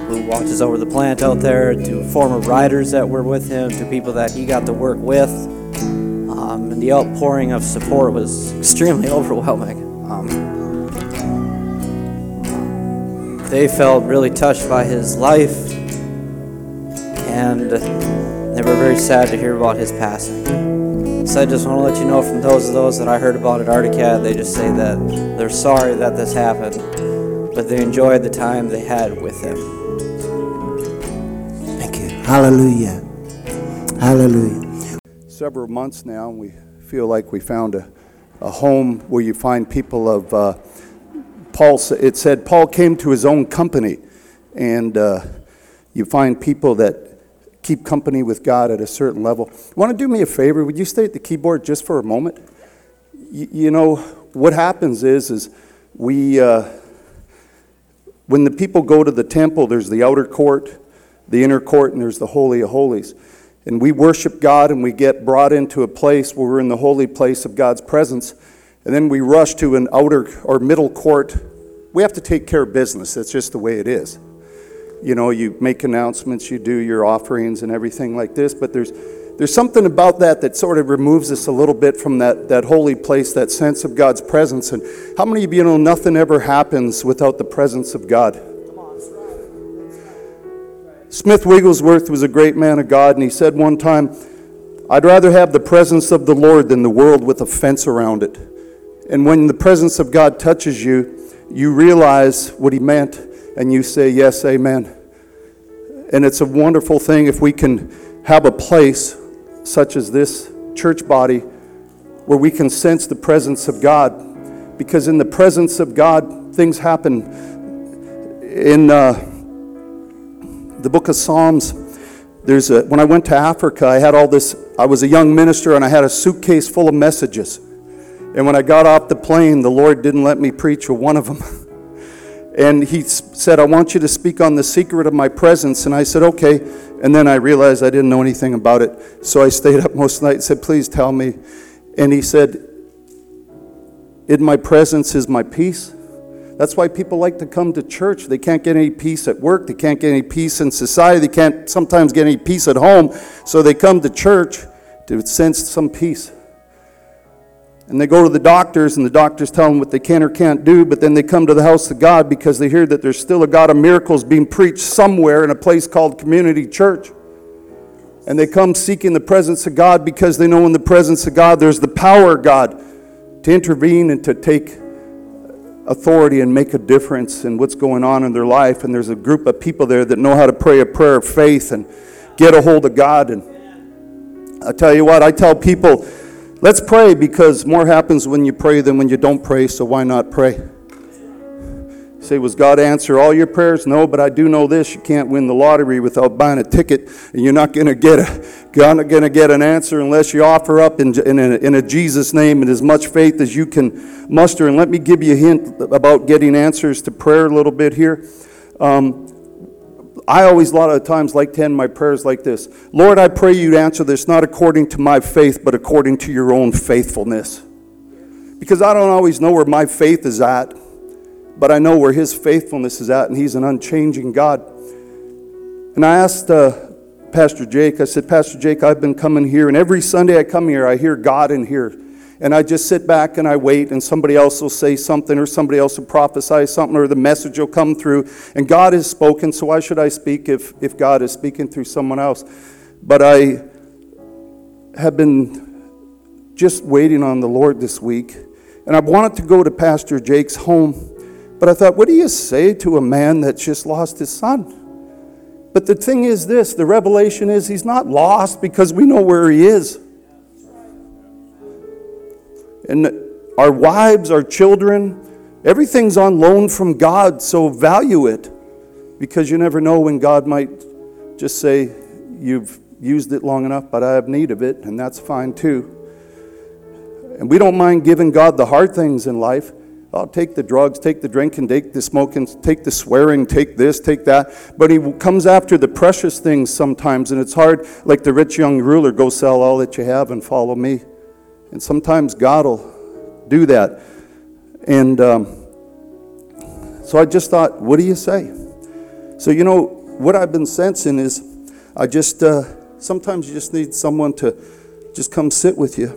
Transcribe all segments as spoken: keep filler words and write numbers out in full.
who watches over the plant out there, to former riders that were with him, to people that he got to work with. Um, and the outpouring of support was extremely overwhelming. Um, they felt really touched by his life, and they were very sad to hear about his passing. So I just want to let you know, from those of those that I heard about at Arctic, they just say that they're sorry that this happened, but they enjoyed the time they had with him. Thank you. Hallelujah. Hallelujah. Several months now, and we feel like we found a, a home where you find people of, uh, Paul, it said Paul came to his own company, and uh, you find people that keep company with God at a certain level. Want to do me a favor? Would you stay at the keyboard just for a moment? You, you know, what happens is, is we, uh, when the people go to the temple, there's the outer court, the inner court, and there's the Holy of Holies. And we worship God, and we get brought into a place where we're in the holy place of God's presence. And then we rush to an outer or middle court. We have to take care of business. That's just the way it is. You know, you make announcements, you do your offerings and everything like this, but there's there's something about that that sort of removes us a little bit from that, that holy place, that sense of God's presence. And how many of you know nothing ever happens without the presence of God? Smith Wigglesworth was a great man of God, and he said one time, I'd rather have the presence of the Lord than the world with a fence around it. And when the presence of God touches you, you realize what he meant, and you say, yes, amen. And it's a wonderful thing if we can have a place such as this church body where we can sense the presence of God. Because in the presence of God, things happen. In uh, the book of Psalms, there's a, when I went to Africa, I had all this, I was a young minister, and I had a suitcase full of messages. And when I got off the plane, the Lord didn't let me preach a one of them. And he said, I want you to speak on the secret of my presence. And I said, okay. And then I realized I didn't know anything about it. So I stayed up most night and said, please tell me. And he said, in my presence is my peace. That's why people like to come to church. They can't get any peace at work. They can't get any peace in society. They can't sometimes get any peace at home. So they come to church to sense some peace. And they go to the doctors, and the doctors tell them what they can or can't do, but then they come to the house of God because they hear that there's still a God of miracles being preached somewhere in a place called Community Church. And they come seeking the presence of God because they know in the presence of God there's the power of God to intervene and to take authority and make a difference in what's going on in their life. And there's a group of people there that know how to pray a prayer of faith and get a hold of God. And I tell you what, I tell people, let's pray, because more happens when you pray than when you don't pray, so why not pray? You say, was God answer all your prayers? No, but I do know this, you can't win the lottery without buying a ticket, and you're not going to get a, you're not going to get an answer unless you offer up in, in, a, in a Jesus name and as much faith as you can muster. And let me give you a hint about getting answers to prayer a little bit here. Um, I always, a lot of times, like to end my prayers like this. Lord, I pray you'd answer this not according to my faith, but according to your own faithfulness. Because I don't always know where my faith is at, but I know where his faithfulness is at, and he's an unchanging God. And I asked uh, Pastor Jake, I said, Pastor Jake, I've been coming here, and every Sunday I come here, I hear God in here. And I just sit back and I wait, and somebody else will say something, or somebody else will prophesy something, or the message will come through. And God has spoken, so why should I speak if, if God is speaking through someone else? But I have been just waiting on the Lord this week. And I wanted to go to Pastor Jake's home. But I thought, what do you say to a man that's just lost his son? But the thing is this, the revelation is he's not lost because we know where he is. And our wives, our children, everything's on loan from God, so value it. Because you never know when God might just say, you've used it long enough, but I have need of it, and that's fine too. And we don't mind giving God the hard things in life. Oh, take the drugs, take the drinking, take the smoking, take the swearing, take this, take that. But he comes after the precious things sometimes, and it's hard, like the rich young ruler, go sell all that you have and follow me. And sometimes God will do that. And um, so I just thought, what do you say? So, you know, what I've been sensing is I just, uh, sometimes you just need someone to just come sit with you.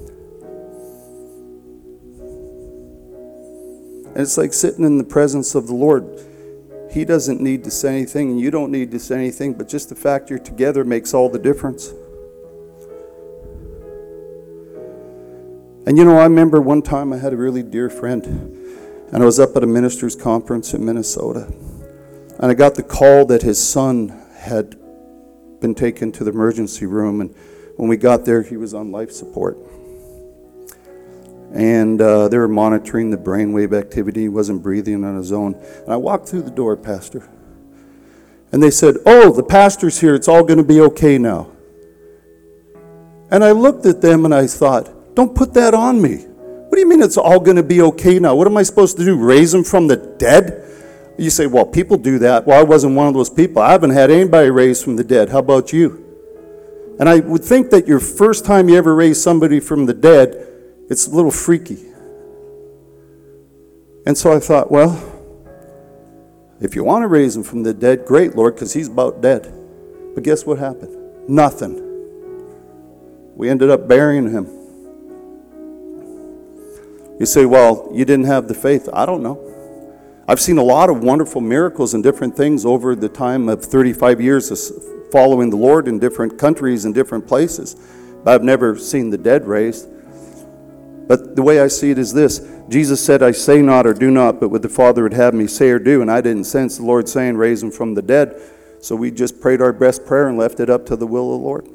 And it's like sitting in the presence of the Lord. He doesn't need to say anything, and you don't need to say anything, but just the fact you're together makes all the difference. And you know, I remember one time I had a really dear friend, and I was up at a minister's conference in Minnesota, and I got the call that his son had been taken to the emergency room, and when we got there, he was on life support. And uh, they were monitoring the brainwave activity. He wasn't breathing on his own. And I walked through the door, Pastor. And they said, "Oh, the pastor's here. It's all going to be okay now." And I looked at them and I thought, don't put that on me. What do you mean it's all going to be okay now? What am I supposed to do, raise him from the dead? You say, well, people do that. Well, I wasn't one of those people. I haven't had anybody raised from the dead. How about you? And I would think that your first time you ever raise somebody from the dead, it's a little freaky. And so I thought, well, if you want to raise him from the dead, great, Lord, because he's about dead. But guess what happened? Nothing. We ended up burying him. You say, well, you didn't have the faith. I don't know. I've seen a lot of wonderful miracles and different things over the time of thirty-five years of following the Lord in different countries and different places. But I've never seen the dead raised. But the way I see it is this. Jesus said, I say not or do not, but what the Father would have me say or do. And I didn't sense the Lord saying, raise him from the dead. So we just prayed our best prayer and left it up to the will of the Lord.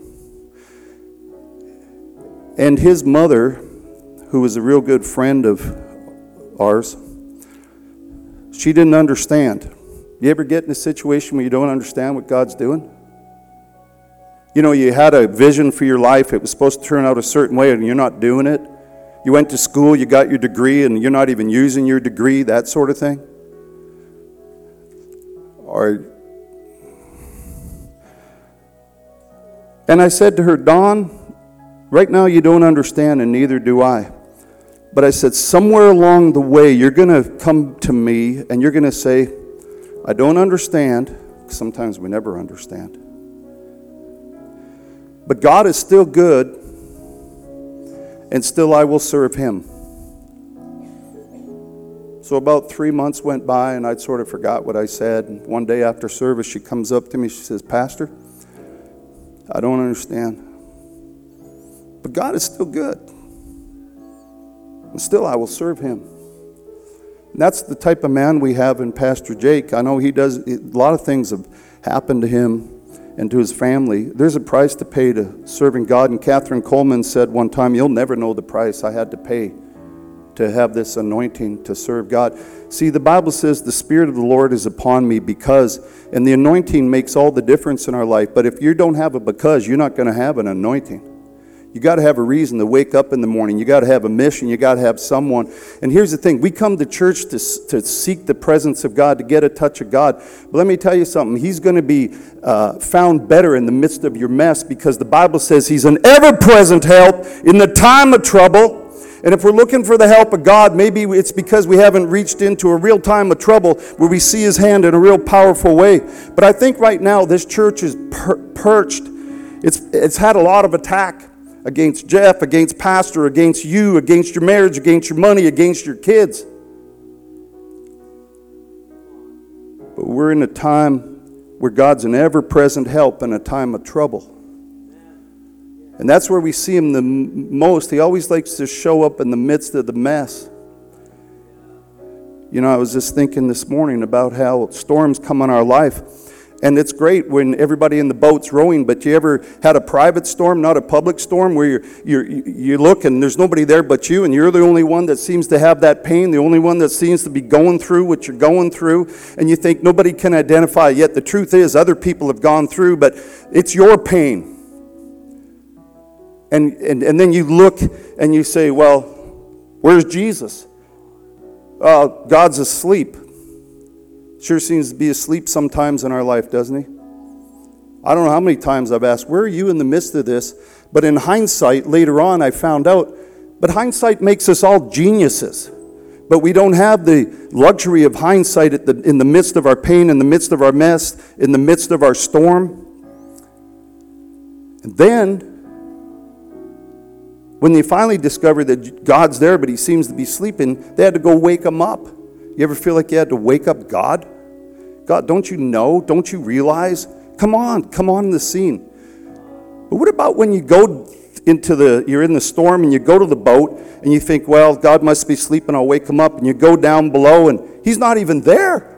And his mother, who was a real good friend of ours, she didn't understand. You ever get in a situation where you don't understand what God's doing? You know, you had a vision for your life. It was supposed to turn out a certain way, and you're not doing it. You went to school, you got your degree, and you're not even using your degree, that sort of thing. Or, and I said to her, Dawn, right now you don't understand, and neither do I. But I said, somewhere along the way, you're going to come to me, and you're going to say, I don't understand. Sometimes we never understand. But God is still good, and still I will serve him. So about three months went by, and I'd sort of forgot what I said. And one day after service, she comes up to me, she says, Pastor, I don't understand. But God is still good. And still I will serve him. And that's the type of man we have in Pastor Jake. I know he does, a lot of things have happened to him and to his family. There's a price to pay to serving God. And Catherine Coleman said one time, you'll never know the price I had to pay to have this anointing to serve God. See, the Bible says the Spirit of the Lord is upon me because, and the anointing makes all the difference in our life. But if you don't have a because, you're not going to have an anointing. You got to have a reason to wake up in the morning. You got to have a mission. You got to have someone. And here's the thing. We come to church to, to seek the presence of God, to get a touch of God. But let me tell you something. He's going to be uh, found better in the midst of your mess because the Bible says he's an ever-present help in the time of trouble. And if we're looking for the help of God, maybe it's because we haven't reached into a real time of trouble where we see his hand in a real powerful way. But I think right now this church is per- perched. It's, it's had a lot of attack against Jeff, against Pastor, against you, against your marriage, against your money, against your kids. But we're in a time where God's an ever-present help in a time of trouble. And that's where we see him the most. He always likes to show up in the midst of the mess. You know, I was just thinking this morning about how storms come in our life. And it's great when everybody in the boat's rowing, but you ever had a private storm, not a public storm, where you're, you're, you look and there's nobody there but you, and you're the only one that seems to have that pain, the only one that seems to be going through what you're going through, and you think nobody can identify. Yet the truth is other people have gone through, but it's your pain. And, and, and then you look and you say, well, where's Jesus? Uh, God's asleep. Sure seems to be asleep sometimes in our life, doesn't he? I don't know how many times I've asked, where are you in the midst of this? But in hindsight, later on, I found out, but hindsight makes us all geniuses. But we don't have the luxury of hindsight at the, in the midst of our pain, in the midst of our mess, in the midst of our storm. And then, when they finally discovered that God's there, but he seems to be sleeping, they had to go wake him up. You ever feel like you had to wake up God? God, don't you know? Don't you realize? Come on, come on in the scene. But what about when you go into the, you're in the storm and you go to the boat and you think, well, God must be sleeping, I'll wake him up. And you go down below and he's not even there.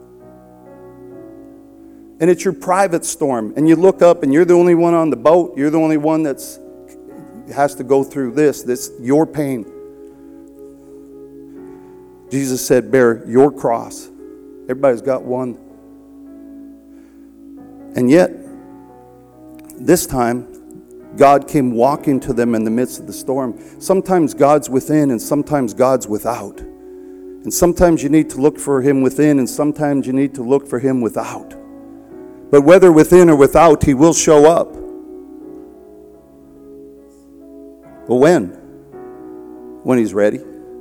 And it's your private storm. And you look up and you're the only one on the boat. You're the only one that's has to go through this, this, your pain. Jesus said, bear your cross. Everybody's got one. And yet, this time, God came walking to them in the midst of the storm. Sometimes God's within and sometimes God's without. And sometimes you need to look for him within and sometimes you need to look for him without. But whether within or without, he will show up. But when? When he's ready.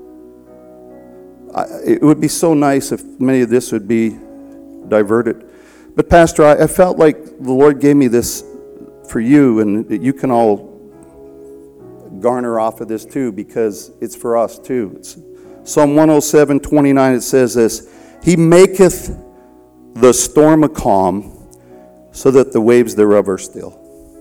I, it would be so nice if many of this would be diverted. But Pastor, I, I felt like the Lord gave me this for you, and you can all garner off of this too, because it's for us too. It's Psalm one oh seven, twenty-nine, it says this, he maketh the storm a calm, so that the waves thereof are still.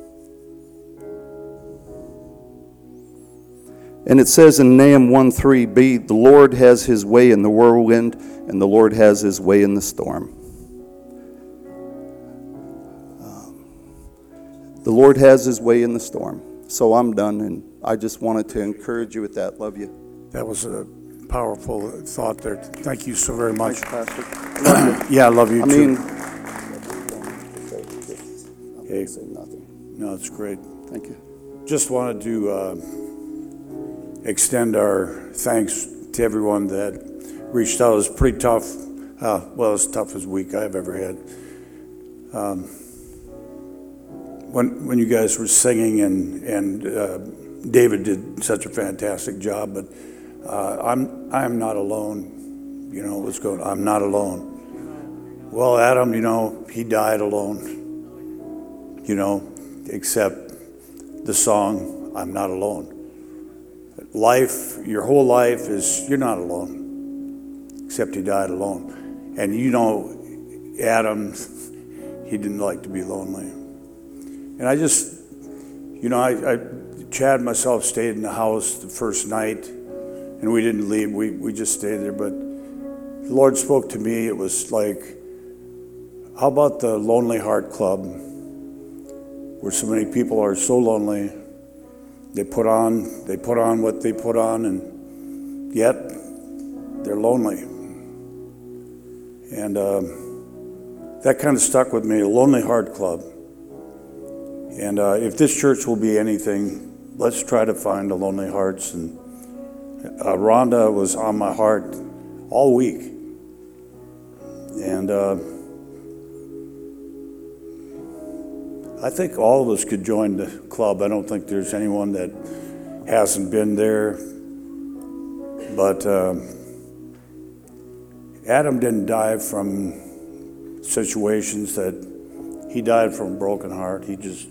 And it says in Nahum one three b, the Lord has his way in the whirlwind, and the Lord has his way in the storm. The Lord has his way in the storm. So I'm done, and I just wanted to encourage you with that. Love you. That was a powerful thought there. Thank you so very much. Thanks, Pastor. Love you. Yeah, I love you I too. mean, Hey. say nothing. No, it's great. Thank you. Just wanted to uh, extend our thanks to everyone that reached out. It was pretty tough. Uh, well, as tough as week I've ever had. Um, when when you guys were singing and and uh, David did such a fantastic job, but uh, I'm I'm not alone. You know what's going on. I'm not alone. Well, Adam, you know, he died alone. You know, except the song, I'm not alone. Life, your whole life is, you're not alone, except he died alone. And you know, Adam, he didn't like to be lonely. And I just, you know, I, I Chad and myself stayed in the house the first night, and we didn't leave, we, we just stayed there. But the Lord spoke to me, it was like, how about the Lonely Heart Club, where so many people are so lonely, they put on, they put on what they put on, and yet they're lonely. And uh, that kind of stuck with me, a Lonely Heart Club. And uh, if this church will be anything, let's try to find the lonely hearts. And uh, Rhonda was on my heart all week. And uh, I think all of us could join the club. I don't think there's anyone that hasn't been there. But uh, Adam didn't die from situations that he died from a broken heart. He just,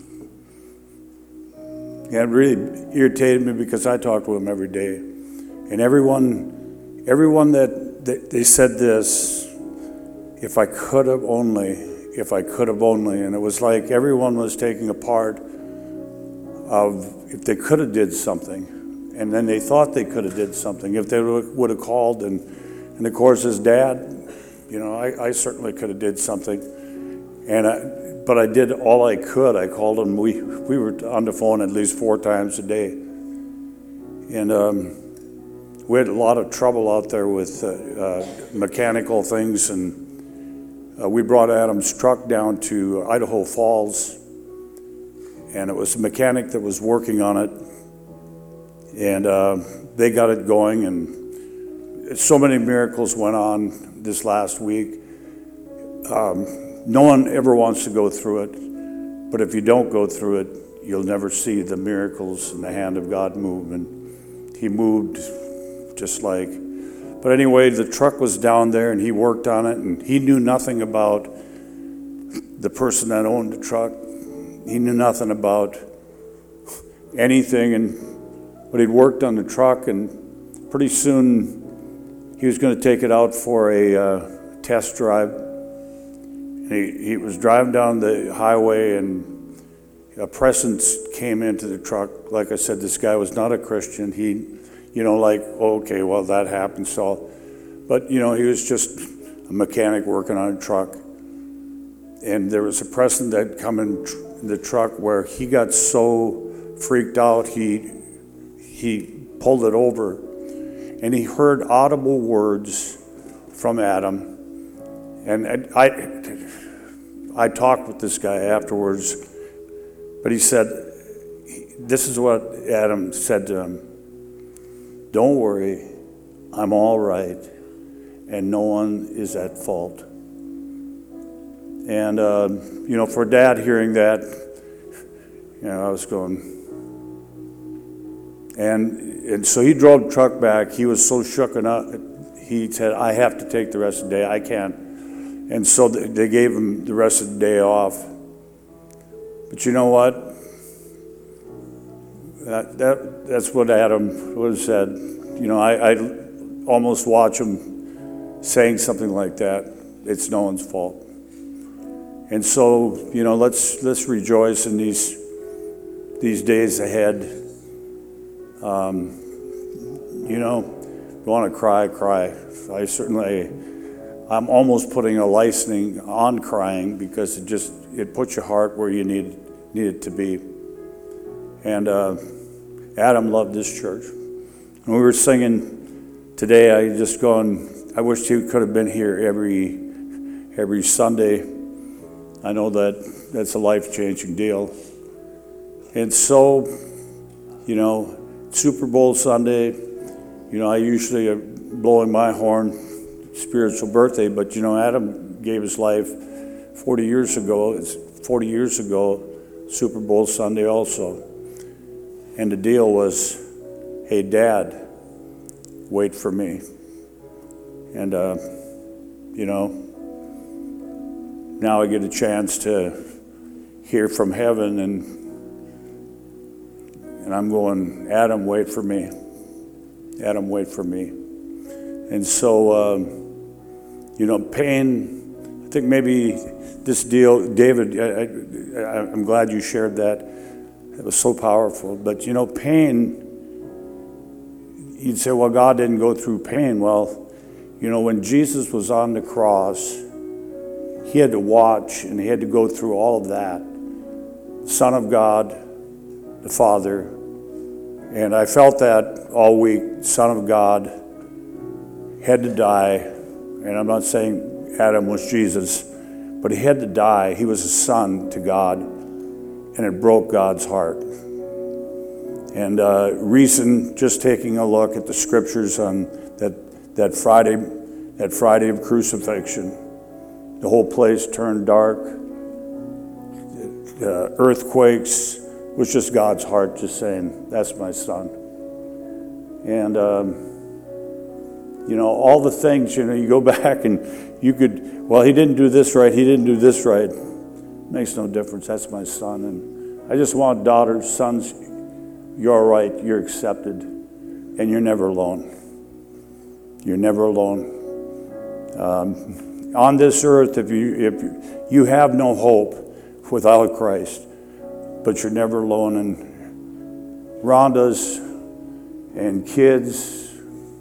it really irritated me because I talked to him every day. And everyone, everyone that, that they said this, if I could have only, if I could have only, and it was like everyone was taking a part of if they could have did something, and then they thought they could have did something, if they would have called, and, and of course his dad, you know, I, I certainly could have did something, and I, but I did all I could. I called him. We we were on the phone at least four times a day, and um, we had a lot of trouble out there with uh, uh, mechanical things, and uh, we brought Adam's truck down to Idaho Falls, and it was a mechanic that was working on it, and uh, they got it going, and so many miracles went on this last week. Um, No one ever wants to go through it, but if you don't go through it, you'll never see the miracles and the hand of God move. And he moved just like But anyway, the truck was down there, and he worked on it, and he knew nothing about the person that owned the truck. He knew nothing about anything, and but he'd worked on the truck, and pretty soon he was going to take it out for a uh, test drive. And he, he was driving down the highway, and a presence came into the truck. Like I said, this guy was not a Christian. He, you know, like, oh, okay, well, that happened, so. But, you know, he was just a mechanic working on a truck. And there was a presence that come in the truck where he got so freaked out, he he pulled it over, and he heard audible words from Adam. And I I talked with this guy afterwards, but he said, this is what Adam said to him: "Don't worry, I'm all right, and no one is at fault." And, uh, you know, for Dad hearing that, you know, I was going. And and so he drove the truck back. He was so shooken up. He said, "I have to take the rest of the day. I can't." And so they gave him the rest of the day off. But you know what? That, that that's what Adam would have said. You know, I, I almost watch him saying something like that. It's no one's fault. And so, you know, let's let's rejoice in these these days ahead. Um, you know, if you want to cry, cry. I certainly, I'm almost putting a licensing on crying because it just it puts your heart where you need need it to be. And uh, Adam loved this church. When we were singing today, I just going, I wish he could have been here every every Sunday. I know that that's a life-changing deal. And so, you know, Super Bowl Sunday, you know, I usually am blowing my horn, spiritual birthday, but, you know, Adam gave his life forty years ago. It's forty years ago, Super Bowl Sunday also. And the deal was, hey, Dad, wait for me. And, uh, you know, now I get a chance to hear from heaven, and and I'm going, Adam, wait for me. Adam, wait for me. And so, um, you know, pain, I think maybe this deal, David, I, I, I'm glad you shared that. It was so powerful. But, you know, pain, you'd say, well, God didn't go through pain. Well, you know, when Jesus was on the cross, he had to watch and he had to go through all of that. Son of God, the Father. And I felt that all week. Son of God had to die. And I'm not saying Adam was Jesus, but he had to die. He was a son to God, and it broke God's heart. And uh, reason, just taking a look at the scriptures on that that Friday, that Friday of crucifixion. The whole place turned dark. Uh, earthquakes was just God's heart just saying, that's my son. And, um, you know, all the things, you know, you go back and you could, well, he didn't do this right, he didn't do this right. Makes no difference, that's my son. And I just want daughters, sons, you're right, you're accepted, and you're never alone. You're never alone. Um, On this earth, if you if you have no hope without Christ, but you're never alone. And Rhonda's and kids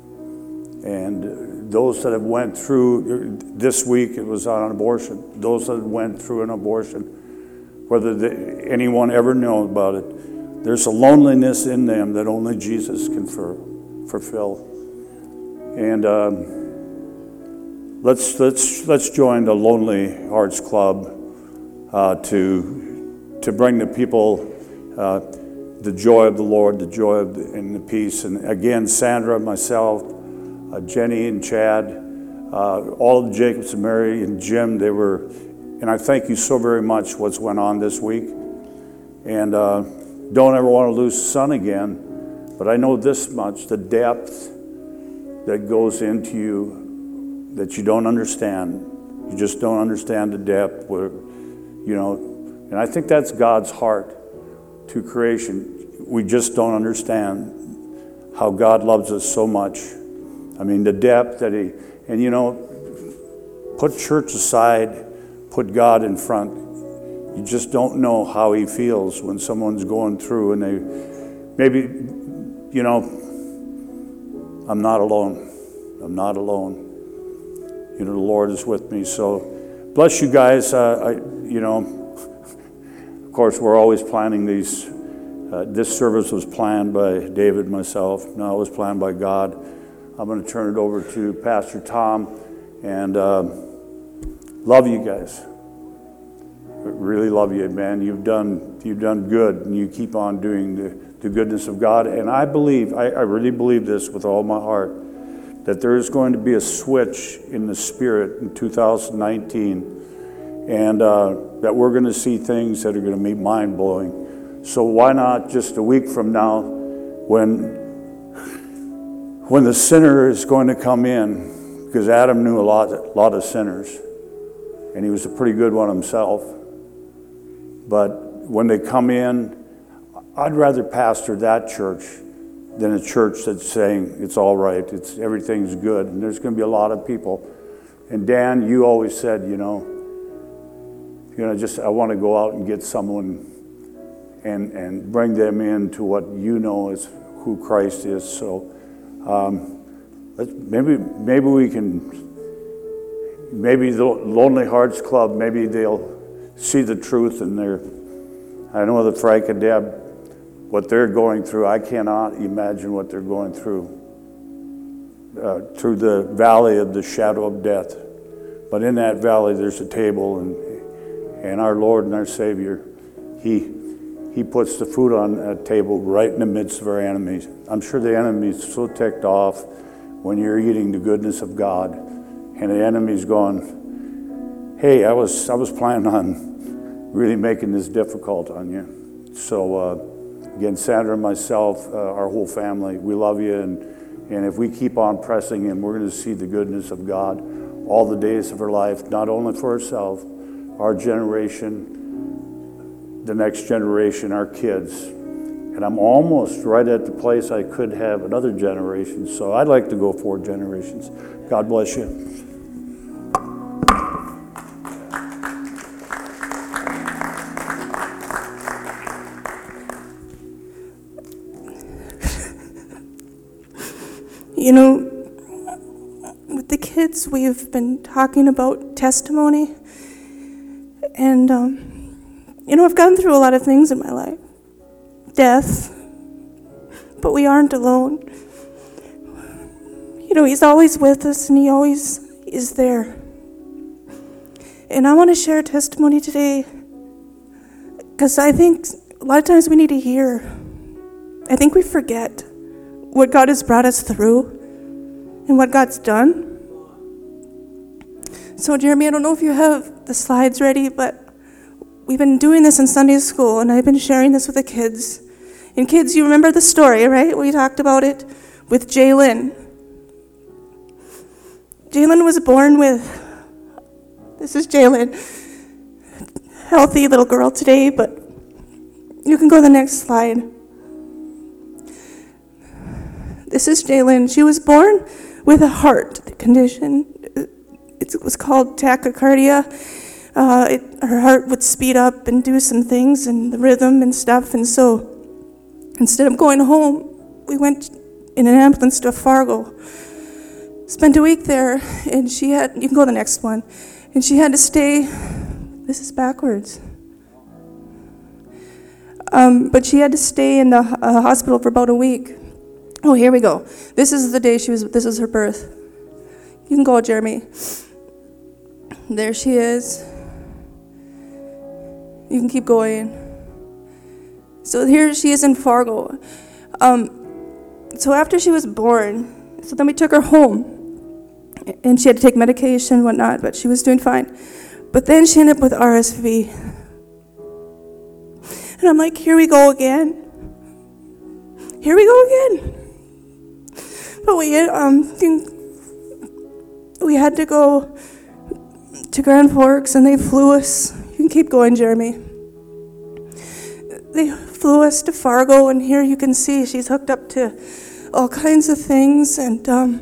and those that have went through this week, it was on an abortion. Those that went through an abortion, whether they, anyone ever knows about it, there's a loneliness in them that only Jesus can for, fulfill. And. Um, Let's let's let's join the Lonely Hearts Club uh, to to bring the people uh, the joy of the Lord, the joy of the, and the peace. And again, Sandra, myself, uh, Jenny, and Chad, uh, all of the Jacobs and Mary and Jim. They were, and I thank you so very much. What's went on this week, and uh, don't ever want to lose the sun again. But I know this much: the depth that goes into you that you don't understand. You just don't understand the depth where, you know, and I think that's God's heart to creation. We just don't understand how God loves us so much. I mean, the depth that he, and you know, put church aside, put God in front. You just don't know how he feels when someone's going through and they, maybe, you know, I'm not alone. I'm not alone. You know, the Lord is with me. So bless you guys. Uh, I, you know, of course, we're always planning these. Uh, this service was planned by David and myself. Now it was planned by God. I'm going to turn it over to Pastor Tom. And uh, love you guys. Really love you, man. You've done you've done good, and you keep on doing the, the goodness of God. And I believe, I, I really believe this with all my heart, that there is going to be a switch in the spirit in two thousand nineteen, and uh, that we're going to see things that are going to be mind-blowing. So why not just a week from now, when when the sinner is going to come in, because Adam knew a lot, a lot of sinners, and he was a pretty good one himself. But when they come in, I'd rather pastor that church than a church that's saying it's all right, it's everything's good, and there's going to be a lot of people. And Dan, you always said, you know, you know, just I want to go out and get someone and and bring them into what you know is who Christ is. So um, let's, maybe maybe we can. Maybe the Lonely Hearts Club, maybe they'll see the truth in their, I know that Frank and Deb, what they're going through, I cannot imagine what they're going through, uh, through the valley of the shadow of death. But in that valley, there's a table, and and our Lord and our Savior, He He puts the food on a table right in the midst of our enemies. I'm sure the enemy's so ticked off when you're eating the goodness of God. And the enemy's going, hey, I was I was planning on really making this difficult on you. So uh, again, Sandra and myself, uh, our whole family, we love you. And, and if we keep on pressing in, we're going to see the goodness of God all the days of our life, not only for ourselves, our generation, the next generation, our kids. And I'm almost right at the place I could have another generation. So I'd like to go four generations. God bless you. You know, with the kids, we've been talking about testimony. And, um, you know, I've gone through a lot of things in my life. Death. But we aren't alone. You know, he's always with us, and he always is there. And I want to share a testimony today, because I think a lot of times we need to hear. I think we forget what God has brought us through and what God's done. So, Jeremy, I don't know if you have the slides ready, but we've been doing this in Sunday school, and I've been sharing this with the kids. And kids, you remember the story, right? We talked about it with Jalen. Jalen was born with, this is Jalen, healthy little girl today, but you can go to the next slide. This is Jalen. She was born with a heart condition. It was called tachycardia. Uh, it, her heart would speed up and do some things and the rhythm and stuff. And so instead of going home, we went in an ambulance to Fargo. Spent a week there, and she had, you can go to the next one, and she had to stay, this is backwards. Um, but she had to stay in the uh, hospital for about a week. Oh, here we go. This is the day she was, this is her birth. You can go, Jeremy. There she is. You can keep going. So here she is in Fargo. Um, so after she was born, so then we took her home. And she had to take medication and whatnot, but she was doing fine. But then she ended up with R S V. And I'm like, here we go again. Here we go again. But we um we had to go to Grand Forks, and they flew us. You can keep going, Jeremy. They flew us to Fargo, and here you can see she's hooked up to all kinds of things, and um,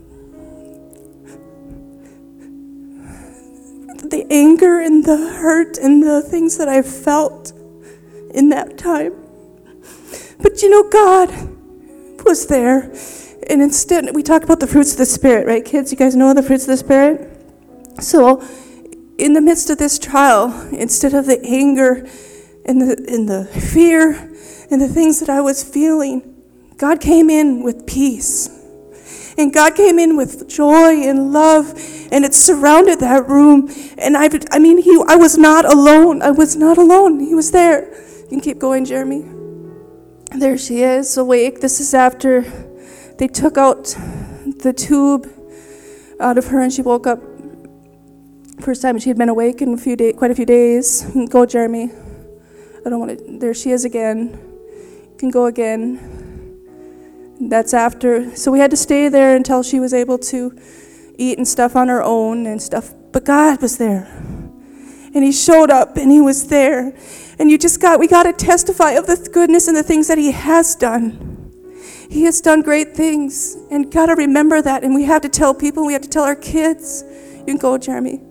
the anger and the hurt and the things that I felt in that time. But you know, God was there. And instead, we talked about the fruits of the Spirit, right, kids? You guys know the fruits of the Spirit? So, in the midst of this trial, instead of the anger and the, and the fear and the things that I was feeling, God came in with peace. And God came in with joy and love, and it surrounded that room. And I, I mean, he, I was not alone. I was not alone. He was there. You can keep going, Jeremy. There she is, awake. This is after they took out the tube out of her, and she woke up. First time she had been awake in a few day, quite a few days. You can go, Jeremy. I don't want to. There she is again. You can go again. That's after. So we had to stay there until she was able to eat and stuff on her own and stuff. But God was there. And he showed up, and he was there. And you just got, we got to testify of the goodness and the things that he has done. He has done great things. And got to remember that. And we have to tell people, we have to tell our kids. You can go, Jeremy.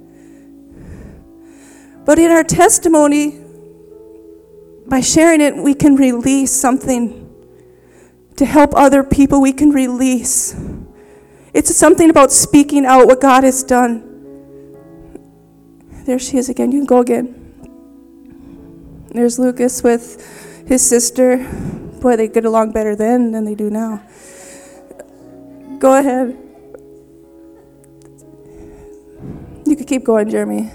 But in our testimony, by sharing it, we can release something to help other people. We can release. It's something about speaking out what God has done. There she is again. You can go again. There's Lucas with his sister. Boy, they get along better then than they do now. Go ahead. You can keep going, Jeremy.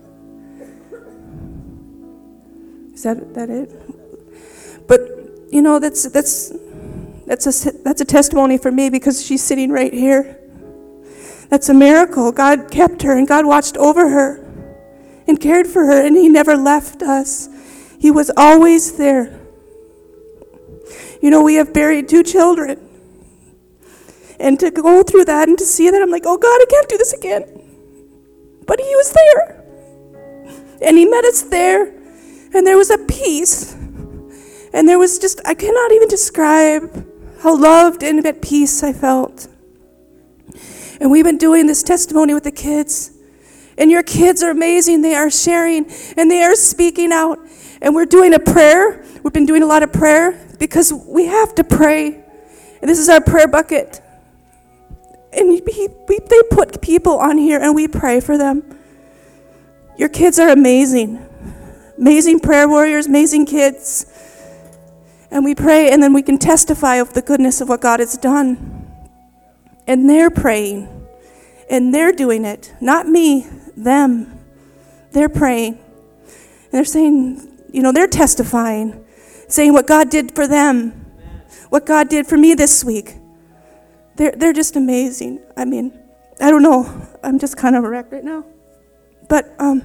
Is that that it? But you know, that's that's that's a that's a testimony for me, because she's sitting right here. That's a miracle. God kept her, and God watched over her and cared for her, and he never left us. He was always there. You know, we have buried two children. And to go through that and to see that, I'm like, oh God, I can't do this again. But he was there. And he met us there. And there was a peace. And there was just, I cannot even describe how loved and at peace I felt. And we've been doing this testimony with the kids. And your kids are amazing. They are sharing and they are speaking out. And we're doing a prayer. We've been doing a lot of prayer because we have to pray. And this is our prayer bucket. And he, we, they put people on here and we pray for them. Your kids are amazing. Amazing prayer warriors, amazing kids. And we pray, and then we can testify of the goodness of what God has done. And they're praying. And they're doing it. Not me, them. They're praying. And they're saying, you know, they're testifying. Saying what God did for them. What God did for me this week. They're, they're just amazing. I mean, I don't know. I'm just kind of a wreck right now. But, um...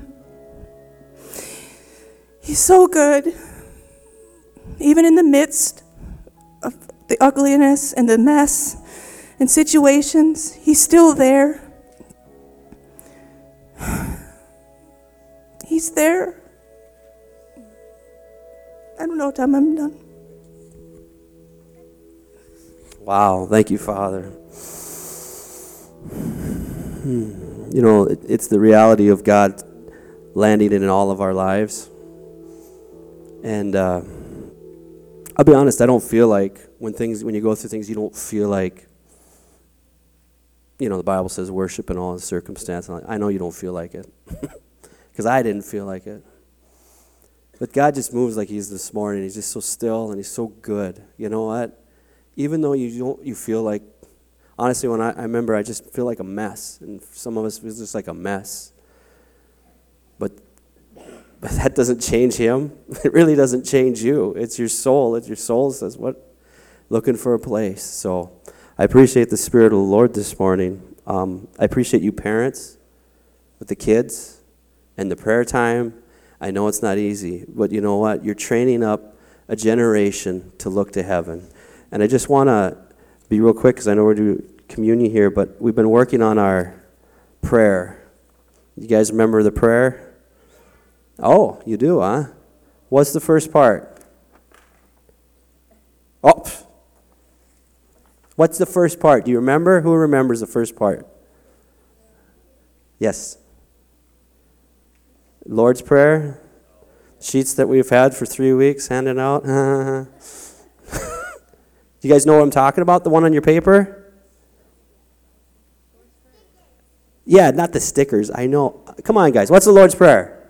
he's so good. Even in the midst of the ugliness and the mess and situations, he's still there. He's there. I don't know what time I'm done. Wow, thank you, Father. Hmm. You know, it, it's the reality of God landing in all of our lives. And uh, I'll be honest, I don't feel like when things, when you go through things, you don't feel like, you know, the Bible says worship in all circumstances. I know you don't feel like it, because I didn't feel like it. But God just moves like he is this morning. He's just so still and he's so good. You know what? Even though you don't, you feel like, honestly, when I, I remember, I just feel like a mess. And some of us feel just like a mess. But But that doesn't change him. It really doesn't change you. It's your soul. It's your soul says, what? Looking for a place. So I appreciate the Spirit of the Lord this morning. Um, I appreciate you parents with the kids and the prayer time. I know it's not easy, but you know what? You're training up a generation to look to heaven. And I just want to be real quick because I know we're doing communion here, but we've been working on our prayer. You guys remember the prayer? Oh, you do, huh? What's the first part? Oh, what's the first part? Do you remember? Who remembers the first part? Yes. Lord's Prayer. Sheets that we've had for three weeks handing out. You guys know what I'm talking about? The one on your paper? Yeah, not the stickers. I know. Come on, guys. What's the Lord's Prayer?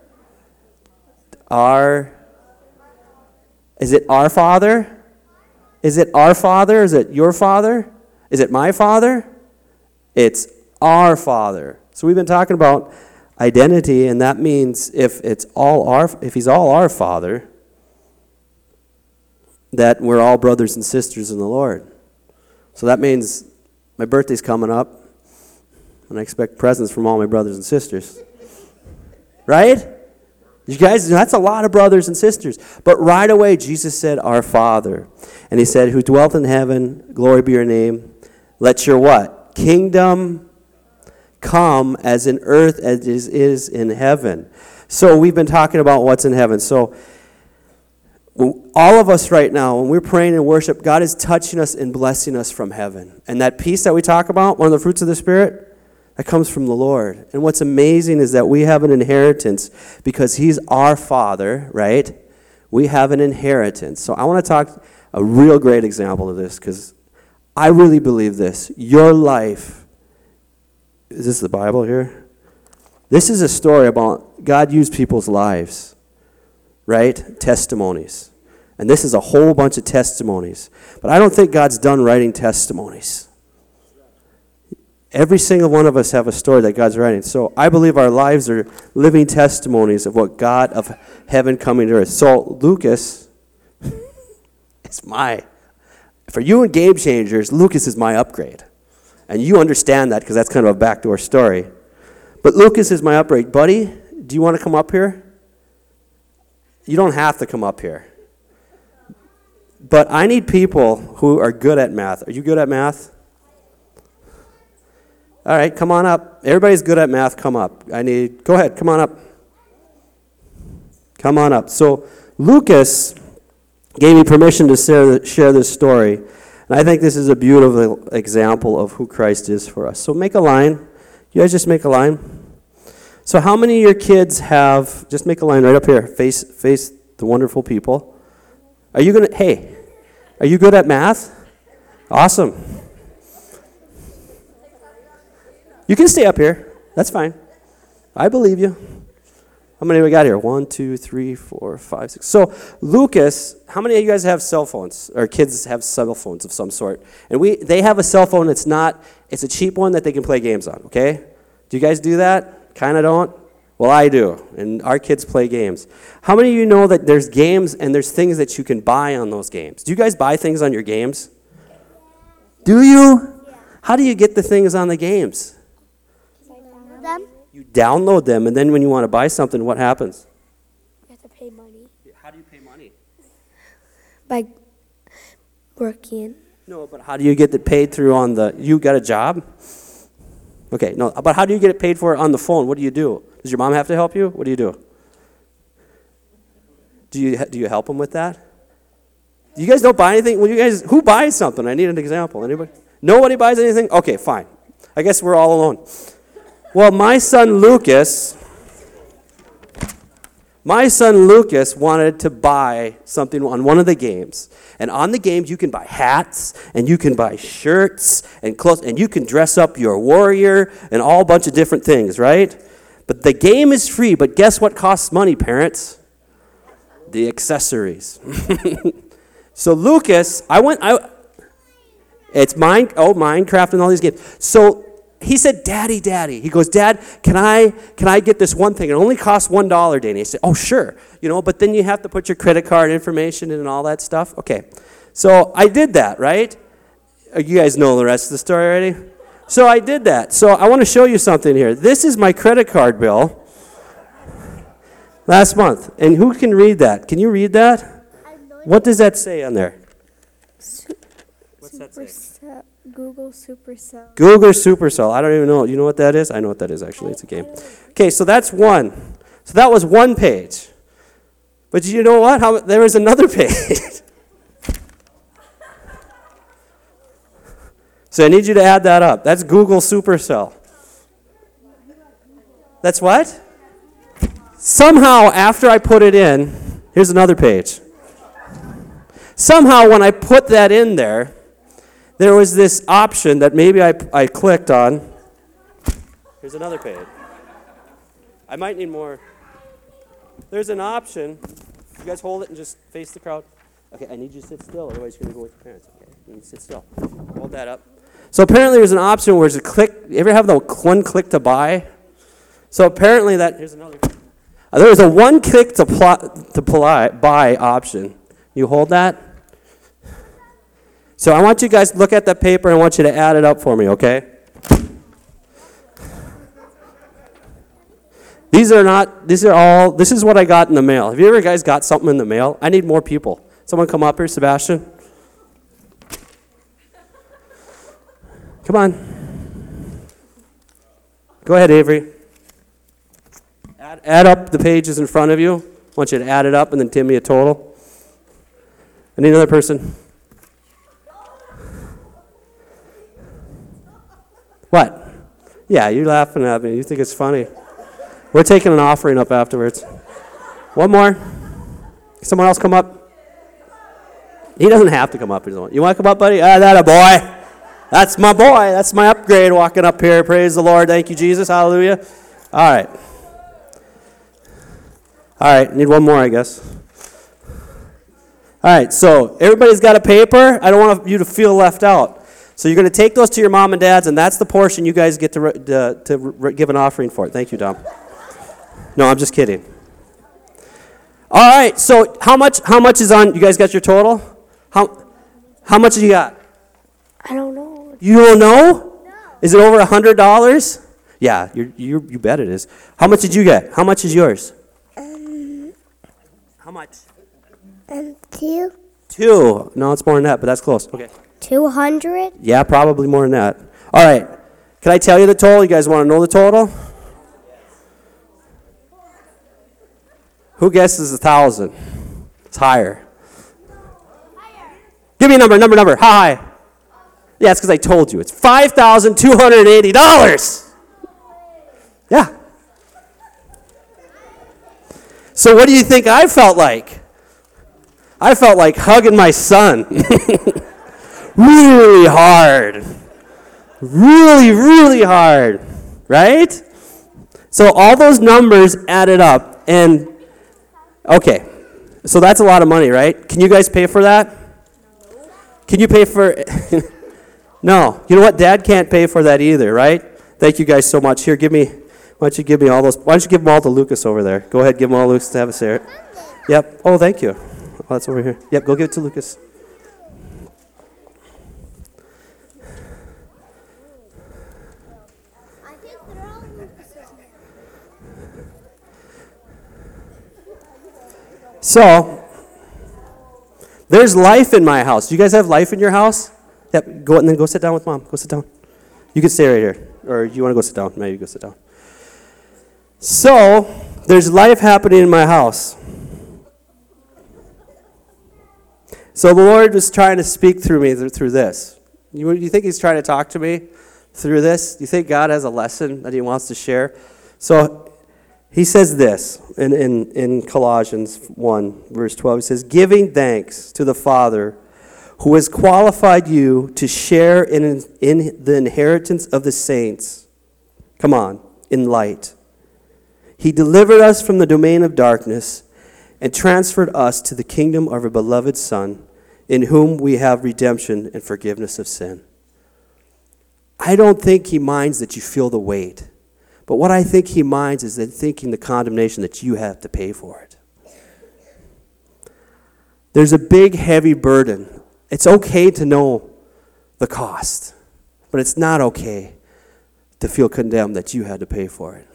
Our. Is it our Father? Is it our Father? Is it your Father? Is it my Father? It's our Father. So we've been talking about identity, and that means if it's all our, if He's all our Father, that we're all brothers and sisters in the Lord. So that means my birthday's coming up, and I expect presents from all my brothers and sisters. Right? You guys, that's a lot of brothers and sisters. But right away, Jesus said, our Father. And He said, who dwelt in heaven, glory be your name. Let your what? Kingdom come as in earth as it is in heaven. So we've been talking about what's in heaven. So all of us right now, when we're praying and worship, God is touching us and blessing us from heaven. And that peace that we talk about, one of the fruits of the Spirit, that comes from the Lord. And what's amazing is that we have an inheritance because He's our Father, right? We have an inheritance. So I want to talk a real great example of this because I really believe this. Your life, is this the Bible here? This is a story about God used people's lives, right? Testimonies. And this is a whole bunch of testimonies. But I don't think God's done writing testimonies. Every single one of us have a story that God's writing. So I believe our lives are living testimonies of what God of heaven coming to earth. So Lucas is my, for you and Game Changers, Lucas is my upgrade. And you understand that because that's kind of a backdoor story. But Lucas is my upgrade. Buddy, do you want to come up here? You don't have to come up here. But I need people who are good at math. Are you good at math? All right, come on up. Everybody's good at math. Come up. I need, go ahead, come on up. Come on up. So Lucas gave me permission to share, share this story. And I think this is a beautiful example of who Christ is for us. So make a line. You guys just make a line. So how many of your kids have, just make a line right up here, face face the wonderful people. Are you going to, hey, are you good at math? Awesome. You can stay up here. That's fine. I believe you. How many we got here? One, two, three, four, five, six. So Lucas, how many of you guys have cell phones? Or kids have cell phones of some sort? And we, they have a cell phone. It's not, it's a cheap one that they can play games on, okay? Do you guys do that? Kind of don't? Well, I do. And our kids play games. How many of you know that there's games and there's things that you can buy on those games? Do you guys buy things on your games? Do you? How do you get the things on the games? Them. You download them, and then when you want to buy something, what happens? You have to pay money. How do you pay money? By working. No, but how do you get it paid through on the, you got a job? Okay, no, but how do you get it paid for on the phone? What do you do? Does your mom have to help you? What do you do? Do you do you help them with that? You guys don't buy anything? Well, you guys, who buys something? I need an example. Anybody? Nobody buys anything? Okay, fine. I guess we're all alone. Well, my son Lucas, my son Lucas wanted to buy something on one of the games. And on the games, you can buy hats, and you can buy shirts, and clothes, and you can dress up your warrior, and all bunch of different things, right? But the game is free, but guess what costs money, parents? The accessories. So Lucas, I went, I, it's mine, oh, Minecraft and all these games. So he said, Daddy, Daddy. He goes, Dad, can I can I get this one thing? It only costs one dollar, Danny. I said, oh, sure. You know, but then you have to put your credit card information in and all that stuff. Okay. So I did that, right? You guys know the rest of the story already? So I did that. So I want to show you something here. This is my credit card bill last month. And who can read that? Can you read that? What does that say on there? What's that say? Google Supercell. Google Supercell. I don't even know. You know what that is? I know what that is, actually. It's a game. Okay, so that's one. So that was one page. But you know what? How, there was another page. So I need you to add that up. That's Google Supercell. That's what? Somehow, after I put it in, here's another page. Somehow, when I put that in there, there was this option that maybe I, I clicked on. Here's another page. I might need more. There's an option. You guys hold it and just face the crowd. Okay, I need you to sit still, otherwise you're going to go with your parents. Okay, you need to sit still. Hold that up. So apparently there's an option where it's a click. You ever have the one click to buy? So apparently that, here's another. Uh, there was a one click to, pl- to pl- buy option. You hold that? So I want you guys to look at that paper and I want you to add it up for me, okay? These are not, these are all, this is what I got in the mail. Have you ever guys got something in the mail? I need more people. Someone come up here, Sebastian. Come on. Go ahead, Avery. Add, add up the pages in front of you. I want you to add it up and then give me a total. I need another person. What? Yeah, you're laughing at me. You think it's funny. We're taking an offering up afterwards. One more. Someone else come up. He doesn't have to come up. You want to come up, buddy? Ah, that a boy. That's my boy. That's my upgrade walking up here. Praise the Lord. Thank you, Jesus. Hallelujah. All right. All right. Need one more, I guess. All right. So everybody's got a paper. I don't want you to feel left out. So you're going to take those to your mom and dad's, and that's the portion you guys get to re- to, to re- give an offering for. Thank you, Dom. No, I'm just kidding. All right. So how much? How much is on? You guys got your total? How? How much you got? I don't know. You don't know? No. Is it over a hundred dollars? Yeah, you you you bet it is. How much did you get? How much is yours? Um. How much? Um. Two. Two. No, it's more than that, but that's close. Okay. Two hundred. Yeah, probably more than that. All right. Can I tell you the total? You guys want to know the total? Who guesses a thousand? It's higher. Higher. Give me a number. Number. Number. How high? Yeah, it's because I told you. It's five thousand two hundred eighty dollars. Yeah. So what do you think I felt like? I felt like hugging my son. Really hard. Really, really hard. Right? So all those numbers added up. And, okay. So that's a lot of money, right? Can you guys pay for that? Can you pay for... No. You know what? Dad can't pay for that either, right? Thank you guys so much. Here, give me, why don't you give me all those, why don't you give them all to Lucas over there? Go ahead, give them all to Lucas to have a share. Yep. Oh, thank you. Oh, that's over here. Yep, go give it to Lucas. I think they're all Lucas's. So, there's life in my house. Do you guys have life in your house? Yep, go and then go sit down with mom. Go sit down. You can stay right here. Or you want to go sit down? Maybe go sit down. So, there's life happening in my house. So the Lord was trying to speak through me through this. You, you think he's trying to talk to me through this? Do you think God has a lesson that he wants to share? So he says this in, in, in Colossians one, verse twelve. He says, giving thanks to the Father who has qualified you to share in, in the inheritance of the saints. Come on, in light. He delivered us from the domain of darkness and transferred us to the kingdom of our beloved Son, in whom we have redemption and forgiveness of sin. I don't think he minds that you feel the weight. But what I think he minds is that thinking the condemnation that you have to pay for it. There's a big, heavy burden. It's okay to know the cost, but it's not okay to feel condemned that you had to pay for it.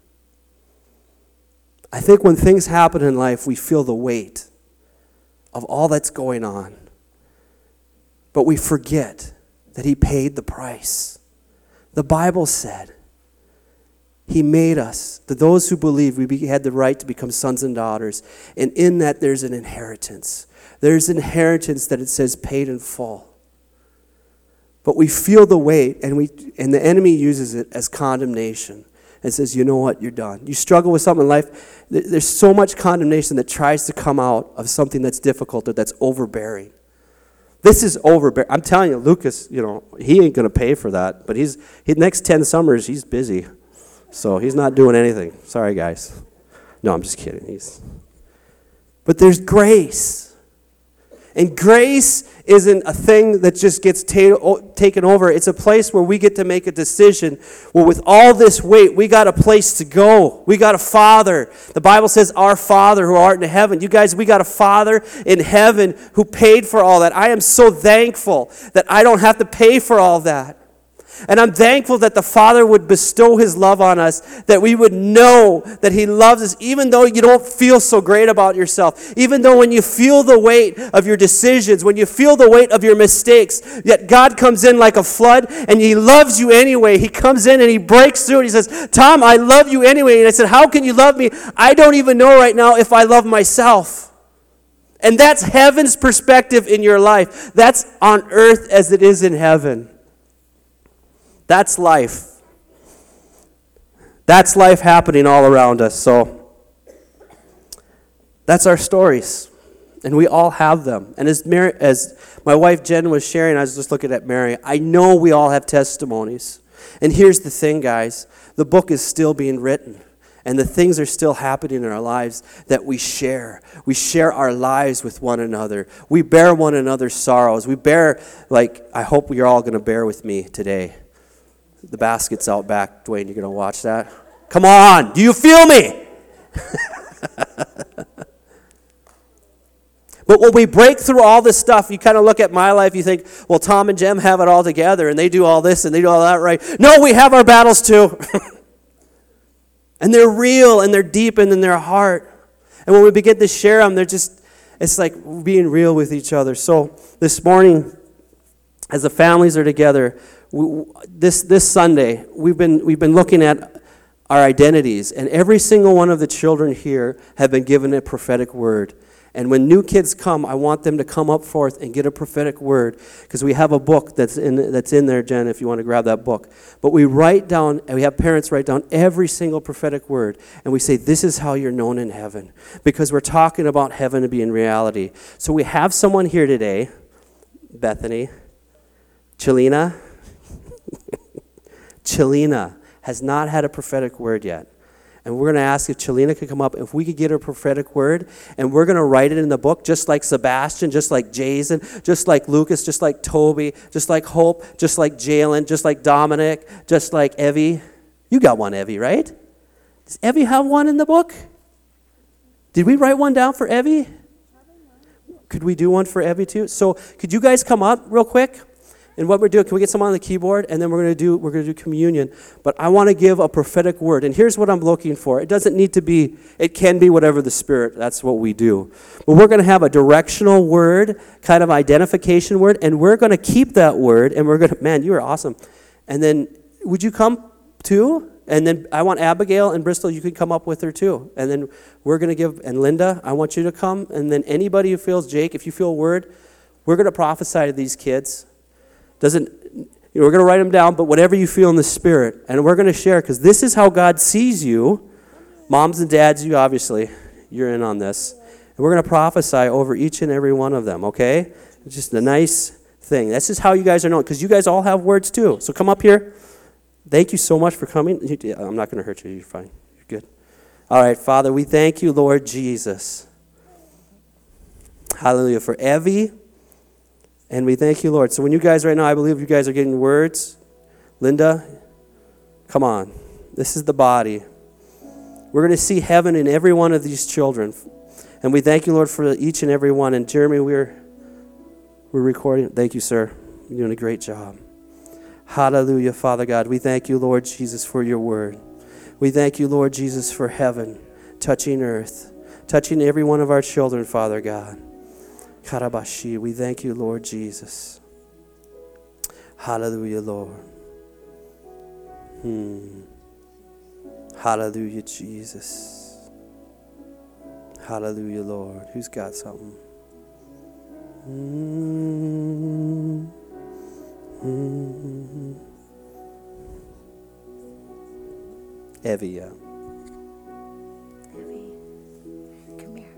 I think when things happen in life, we feel the weight of all that's going on. But we forget that he paid the price. The Bible said he made us, to those who believe, we had the right to become sons and daughters. And in that there's an inheritance. There's inheritance that it says paid in full. But we feel the weight, and we and the enemy uses it as condemnation and says, you know what, you're done. You struggle with something in life, there's so much condemnation that tries to come out of something that's difficult or that's overbearing. This is overbearing. I'm telling you, Lucas, you know, he ain't going to pay for that. But he's he, next ten summers, he's busy. So he's not doing anything. Sorry, guys. No, I'm just kidding. He's. But there's grace. And grace isn't a thing that just gets ta- taken over. It's a place where we get to make a decision. Well, with all this weight, we got a place to go. We got a Father. The Bible says, our Father who art in heaven. You guys, we got a Father in heaven who paid for all that. I am so thankful that I don't have to pay for all that. And I'm thankful that the Father would bestow his love on us, that we would know that he loves us, even though you don't feel so great about yourself, even though when you feel the weight of your decisions, when you feel the weight of your mistakes, yet God comes in like a flood and he loves you anyway. He comes in and he breaks through and he says, Tom, I love you anyway. And I said, how can you love me? I don't even know right now if I love myself. And that's heaven's perspective in your life. That's on earth as it is in heaven. That's life. That's life happening all around us. So that's our stories. And we all have them. And as Mary, as my wife Jen was sharing, I was just looking at Mary. I know we all have testimonies. And here's the thing, guys. The book is still being written. And the things are still happening in our lives that we share. We share our lives with one another. We bear one another's sorrows. We bear, like, I hope you're all going to bear with me today. The basket's out back. Dwayne, you're going to watch that? Come on. Do you feel me? But when we break through all this stuff, you kind of look at my life, you think, well, Tom and Jem have it all together, and they do all this, and they do all that right. No, we have our battles too. And they're real, and they're deep, and in their heart. And when we begin to share them, they're just, it's like being real with each other. So this morning, as the families are together, we, this this Sunday, we've been we've been looking at our identities, and every single one of the children here have been given a prophetic word. And when new kids come, I want them to come up forth and get a prophetic word, because we have a book that's in that's in there, Jen, if you want to grab that book. But we write down, and we have parents write down every single prophetic word, and we say, this is how you're known in heaven, because we're talking about heaven to be in reality. So we have someone here today, Bethany, Chelina. Chelina has not had a prophetic word yet. And we're going to ask if Chelina could come up, if we could get her prophetic word, and we're going to write it in the book, just like Sebastian, just like Jason, just like Lucas, just like Toby, just like Hope, just like Jalen, just like Dominic, just like Evie. You got one, Evie, right? Does Evie have one in the book? Did we write one down for Evie? Could we do one for Evie too? So could you guys come up real quick? And what we're doing, can we get someone on the keyboard? And then we're going to do we're going to do communion. But I want to give a prophetic word. And here's what I'm looking for. It doesn't need to be, it can be whatever the Spirit, that's what we do. But we're going to have a directional word, kind of identification word, and we're going to keep that word, and we're going to, man, you are awesome. And then, would you come too? And then I want Abigail and Bristol, you could come up with her too. And then we're going to give, and Linda, I want you to come. And then anybody who feels, Jake, if you feel a word, we're going to prophesy to these kids. Doesn't, you know, we're going to write them down, but whatever you feel in the Spirit. And we're going to share, because this is how God sees you. Moms and dads, you obviously, you're in on this. And we're going to prophesy over each and every one of them, okay? It's just a nice thing. This is how you guys are known, because you guys all have words too. So come up here. Thank you so much for coming. I'm not going to hurt you. You're fine. You're good. All right, Father, we thank you, Lord Jesus. Hallelujah. For Evie. And we thank you, Lord. So when you guys right now, I believe you guys are getting words. Linda, come on. This is the body. We're going to see heaven in every one of these children. And we thank you, Lord, for each and every one. And Jeremy, we're we're recording. Thank you, sir. You're doing a great job. Hallelujah, Father God. We thank you, Lord Jesus, for your word. We thank you, Lord Jesus, for heaven touching earth, touching every one of our children, Father God. Karabashi, we thank you, Lord Jesus. Hallelujah, Lord. Hmm. Hallelujah, Jesus. Hallelujah, Lord. Who's got something? Mm-hmm. Mm-hmm. Evie, yeah. Evie, come here.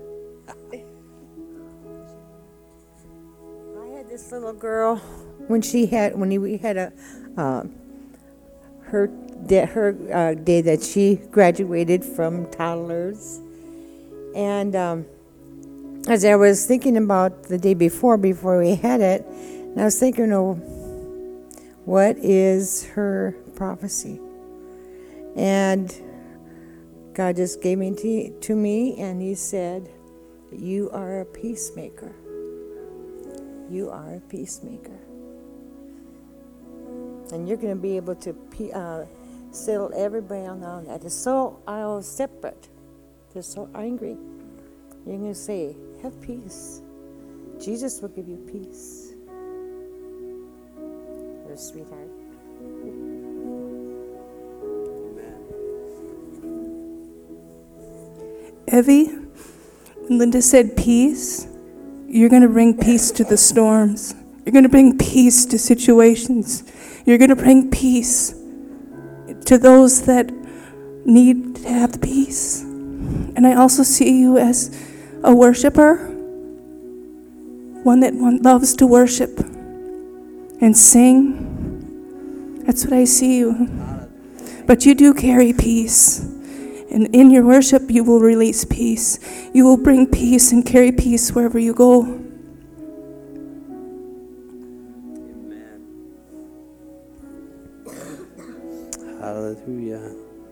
I had this little girl when she had when we had a uh, her day, her uh, day that she graduated from toddlers, and um, as I was thinking about the day before before we had it, and I was thinking, oh, what is her prophecy? And God just gave me to, to me, and He said, "You are a peacemaker. You are a peacemaker, and you're going to be able to pe- uh, settle everybody on that is so uh, separate. They're so angry. You're going to say, have peace. Jesus will give you peace." You're a sweetheart. Evie, when Linda said peace, you're going to bring peace to the storms. You're going to bring peace to situations. You're going to bring peace to those that need to have peace. And I also see you as a worshiper, one that one loves to worship and sing. That's what I see you. But you do carry peace. And in your worship, you will release peace. You will bring peace and carry peace wherever you go. Amen. Hallelujah.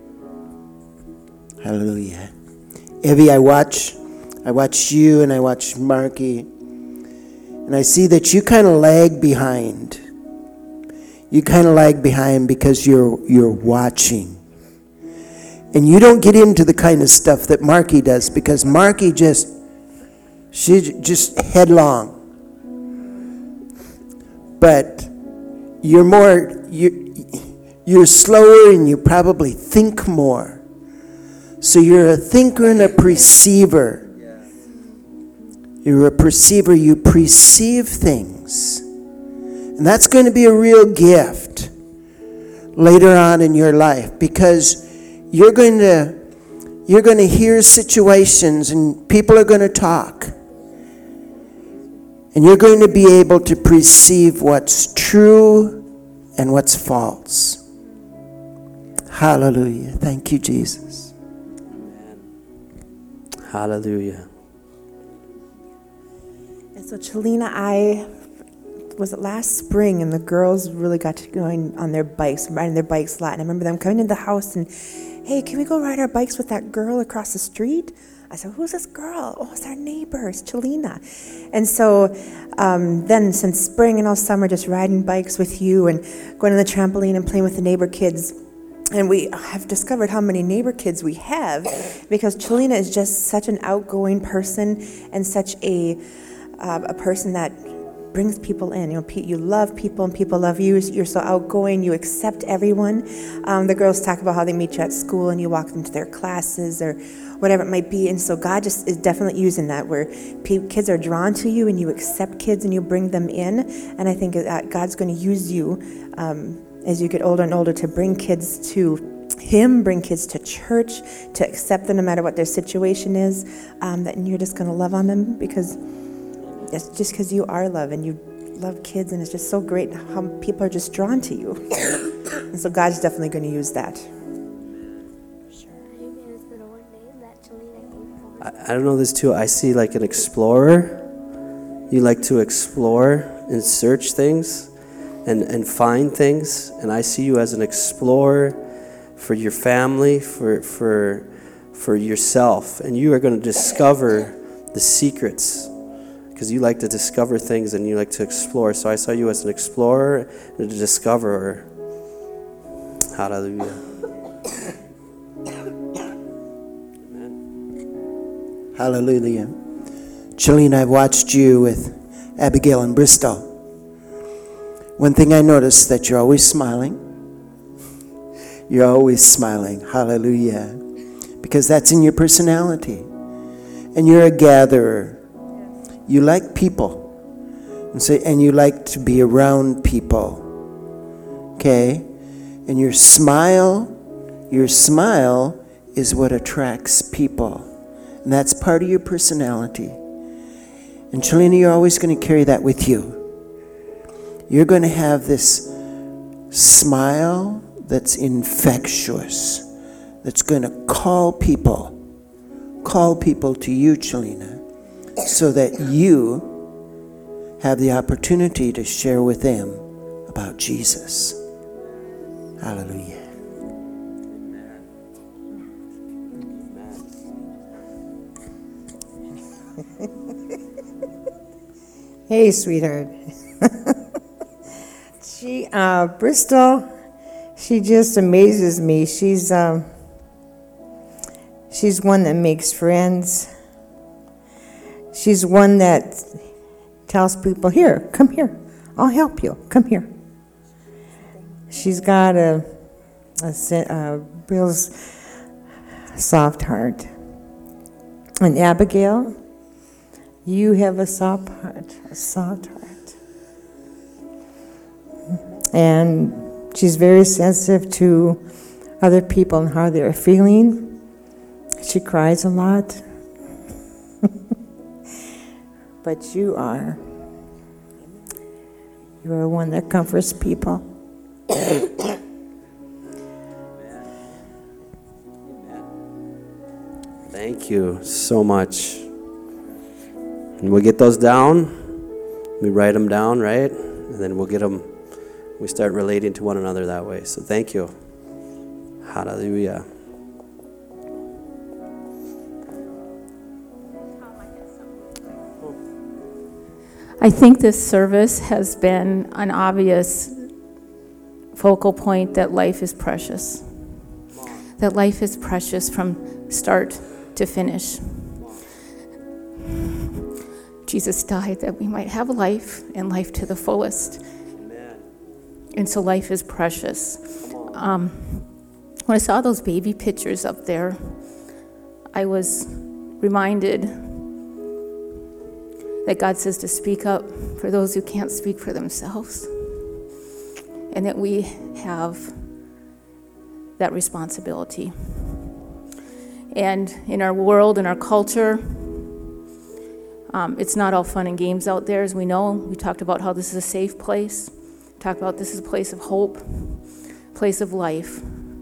Hallelujah. Evie, I watch, I watch you and I watch Marky, and I see that you kind of lag behind. You kind of lag behind because you're you're watching. And you don't get into the kind of stuff that Marky does, because Marky just, she's just headlong. But you're more, you, you're slower and you probably think more. So you're a thinker and a perceiver. You're a perceiver, you perceive things. And that's going to be a real gift later on in your life, because You're going to you're going to hear situations and people are going to talk. And you're going to be able to perceive what's true and what's false. Hallelujah. Thank you, Jesus. Hallelujah. And so, Chelina, I was it last spring, and the girls really got to going on their bikes, riding their bikes a lot. And I remember them coming into the house and, "Hey, can we go ride our bikes with that girl across the street?" I said, "Who's this girl?" "Oh, it's our neighbor, it's Chelina." And so um, then since spring and all summer, just riding bikes with you and going on the trampoline and playing with the neighbor kids. And we have discovered how many neighbor kids we have, because Chelina is just such an outgoing person and such a uh, a person that brings people in. You know, you love people and people love you. You're so outgoing. You accept everyone. Um, the girls talk about how they meet you at school and you walk them to their classes or whatever it might be. And so God just is definitely using that, where pe- kids are drawn to you and you accept kids and you bring them in. And I think that God's going to use you um, as you get older and older to bring kids to Him, bring kids to church, to accept them no matter what their situation is, um, that you're just going to love on them, because it's just because you are love and you love kids, and it's just so great how people are just drawn to you. And so God's definitely going to use that. I, I don't know this too. I see like an explorer. You like to explore and search things and, and find things. And I see you as an explorer for your family, for for for yourself. And you are going to discover the secrets, because you like to discover things and you like to explore. So I saw you as an explorer and a discoverer. Hallelujah. Hallelujah. Chelina, I've watched you with Abigail in Bristol. One thing I noticed, that you're always smiling. You're always smiling. Hallelujah. Because that's in your personality. And you're a gatherer. You like people. And so, and you like to be around people. Okay? And your smile, your smile is what attracts people. And that's part of your personality. And Chelina, you're always going to carry that with you. You're going to have this smile that's infectious, that's going to call people, call people to you, Chelina, so that you have the opportunity to share with them about Jesus. Hallelujah. Hey, sweetheart. she, uh, Bristol, she just amazes me. She's, um, she's one that makes friends. She's one that tells people, here, come here. I'll help you. Come here. She's got a, a, a real soft heart. And Abigail, you have a soft heart, a soft heart. And she's very sensitive to other people and how they're feeling. She cries a lot. But you are. You are one that comforts people. Thank you so much. And we'll get those down. We write them down, right? And then we'll get them, we start relating to one another that way. So thank you. Hallelujah. I think this service has been an obvious focal point that life is precious. That life is precious from start to finish. Jesus died that we might have life and life to the fullest. Amen. And so life is precious. Um, when I saw those baby pictures up there, I was reminded that God says to speak up for those who can't speak for themselves. And that we have that responsibility. And in our world, in our culture, um, it's not all fun and games out there, as we know. We talked about how this is a safe place. We talked about this is a place of hope, place of life.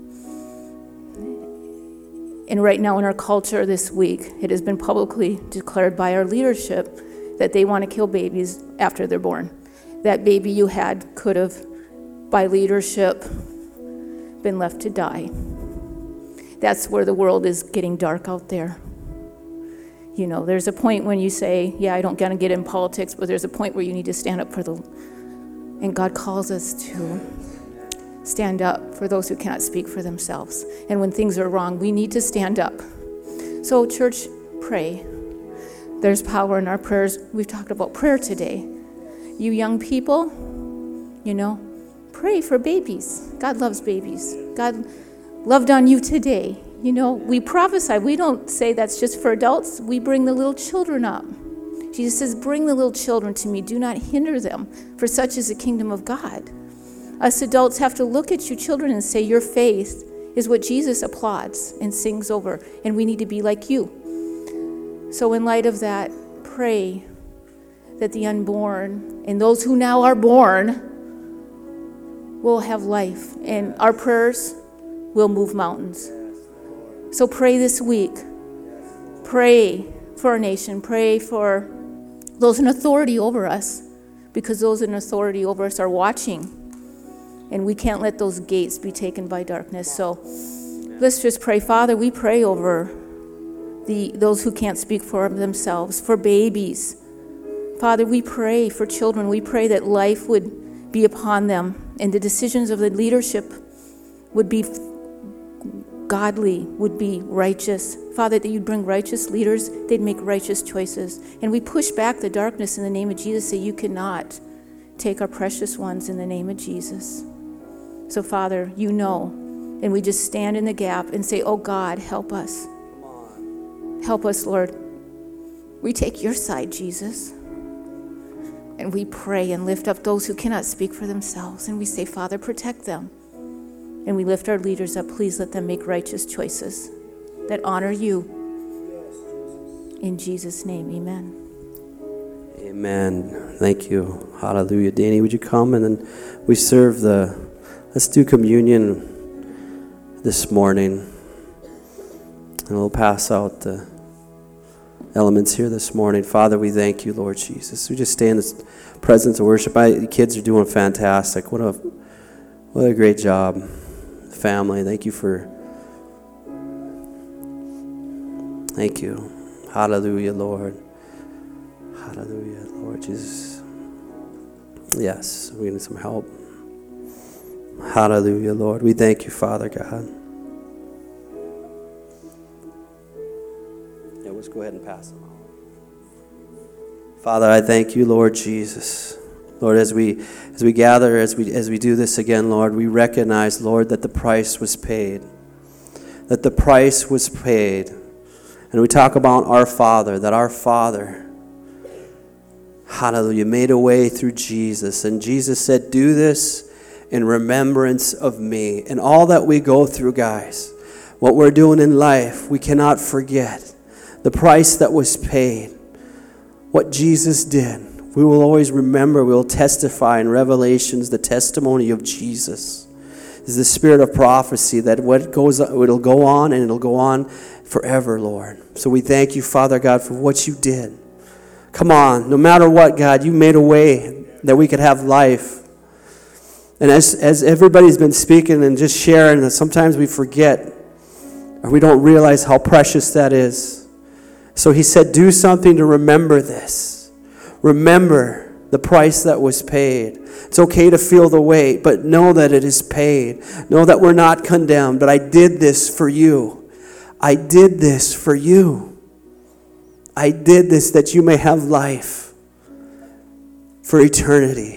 And right now in our culture this week, it has been publicly declared by our leadership that they want to kill babies after they're born. That baby you had could have, by leadership, been left to die. That's where the world is getting dark out there. You know, there's a point when you say, yeah, I don't want to get in politics, but there's a point where you need to stand up for the, and God calls us to stand up for those who cannot speak for themselves. And when things are wrong, we need to stand up. So church, pray. There's power in our prayers. We've talked about prayer today. You young people, you know, pray for babies. God loves babies. God loved on you today. You know, we prophesy. We don't say that's just for adults. We bring the little children up. Jesus says, bring the little children to me. Do not hinder them, for such is the kingdom of God. Us adults have to look at you children and say, your faith is what Jesus applauds and sings over, and we need to be like you. So in light of that, pray that the unborn and those who now are born will have life, and our prayers will move mountains. So pray this week. Pray for our nation. Pray for those in authority over us, because those in authority over us are watching, and we can't let those gates be taken by darkness. So let's just pray. Father, we pray over the those who can't speak for themselves, for babies. Father, we pray for children. We pray that life would be upon them, and the decisions of the leadership would be godly, would be righteous. Father, that you'd bring righteous leaders, they'd make righteous choices. And we push back the darkness in the name of Jesus, say you cannot, take our precious ones in the name of Jesus. So, Father, you know, and we just stand in the gap and say, oh God, help us. Help us, Lord. We take your side, Jesus. And we pray and lift up those who cannot speak for themselves. And we say, Father, protect them. And we lift our leaders up. Please let them make righteous choices that honor you. In Jesus' name, amen. Amen. Thank you. Hallelujah. Danny, would you come? And then we serve the, let's do communion this morning. And we'll pass out the elements here this morning. Father, we thank you, Lord Jesus. We just stay in this presence of worship. I, the kids are doing fantastic. What a, what a great job. Family, thank you for, thank you. Hallelujah, Lord. Hallelujah, Lord Jesus. Yes, we need some help. Hallelujah, Lord. We thank you, Father God. Yeah, let's go ahead and pass them out. Father, I thank you, Lord Jesus. Lord, as we as we gather, as we as we do this again, Lord, we recognize, Lord, that the price was paid. That the price was paid. And we talk about our Father, that our Father, hallelujah, made a way through Jesus. And Jesus said, do this in remembrance of me. And all that we go through, guys, what we're doing in life, we cannot forget the price that was paid. What Jesus did. We will always remember, we will testify in Revelations, the testimony of Jesus. Is the spirit of prophecy that what goes, it'll go on and it'll go on forever, Lord. So we thank you, Father God, for what you did. Come on, no matter what, God, you made a way that we could have life. And as, as everybody's been speaking and just sharing, that sometimes we forget or we don't realize how precious that is. So he said, do something to remember this. Remember the price that was paid. It's okay to feel the weight, but know that it is paid. Know that we're not condemned, but I did this for you. I did this for you. I did this that you may have life for eternity.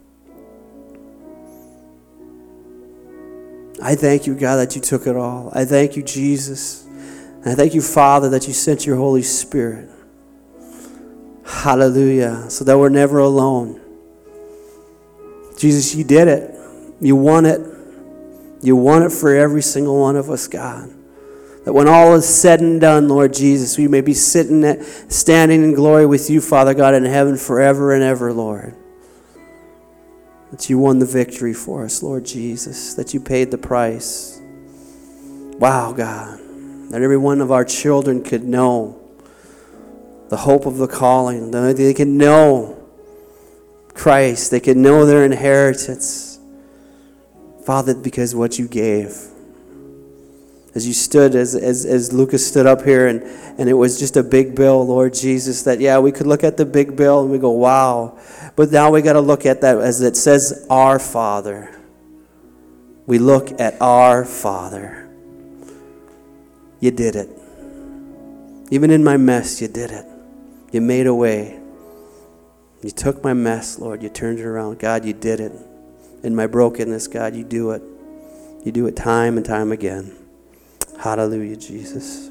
I thank you, God, that you took it all. I thank you, Jesus. And I thank you, Father, that you sent your Holy Spirit. Hallelujah. So that we're never alone. Jesus, you did it. You won it. You won it for every single one of us, God. That when all is said and done, Lord Jesus, we may be sitting, at, standing in glory with you, Father God, in heaven forever and ever, Lord. That you won the victory for us, Lord Jesus. That you paid the price. Wow, God. That every one of our children could know the hope of the calling. That they can know Christ. They can know their inheritance. Father, because what you gave. As you stood, as, as, as Lucas stood up here, and, and it was just a big bill, Lord Jesus, that, yeah, we could look at the big bill and we go, wow. But now we got to look at that as it says, our Father. We look at our Father. You did it. Even in my mess, you did it. You made a way. You took my mess, Lord. You turned it around. God, you did it. In my brokenness, God, you do it. You do it time and time again. Hallelujah, Jesus.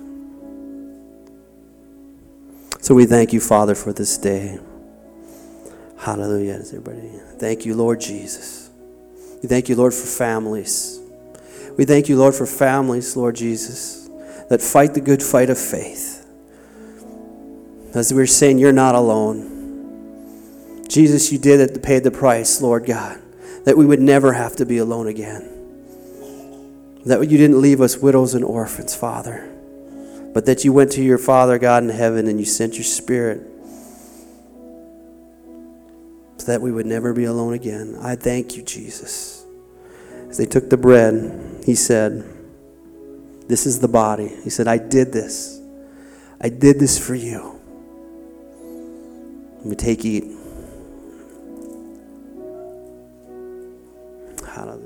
So we thank you, Father, for this day. Hallelujah, everybody. Thank you, Lord Jesus. We thank you, Lord, for families. We thank you, Lord, for families, Lord Jesus, that fight the good fight of faith. As we were saying, you're not alone. Jesus, you did it to pay the price, Lord God, that we would never have to be alone again. That you didn't leave us widows and orphans, Father, but that you went to your Father God in heaven and you sent your Spirit so that we would never be alone again. I thank you, Jesus. As they took the bread, he said, this is the body. He said, I did this. I did this for you. We take, eat. Hallelujah.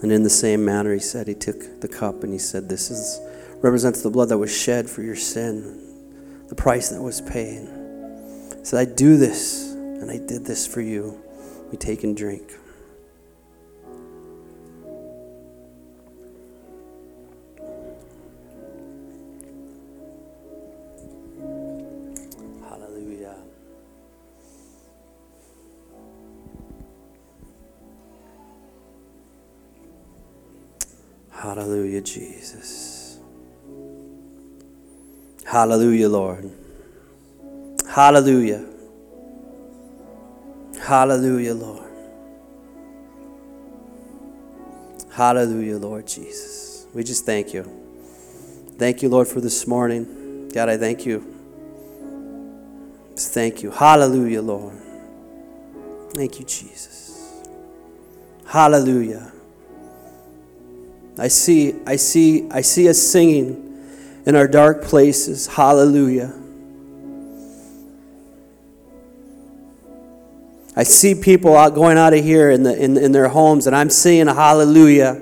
And in the same manner, he said, he took the cup and he said, this is represents the blood that was shed for your sin, the price that was paid. He said, I do this, and I did this for you. We take and drink. Hallelujah. Hallelujah, Jesus. Hallelujah, Lord. Hallelujah. Hallelujah, Lord. Hallelujah, Lord Jesus. We just thank you. Thank you, Lord, for this morning. God, I thank you. Just thank you. Hallelujah, Lord. Thank you, Jesus. Hallelujah. I see, I see, I see us singing in our dark places. Hallelujah. I see people out going out of here in the in, in their homes, and I'm singing a hallelujah.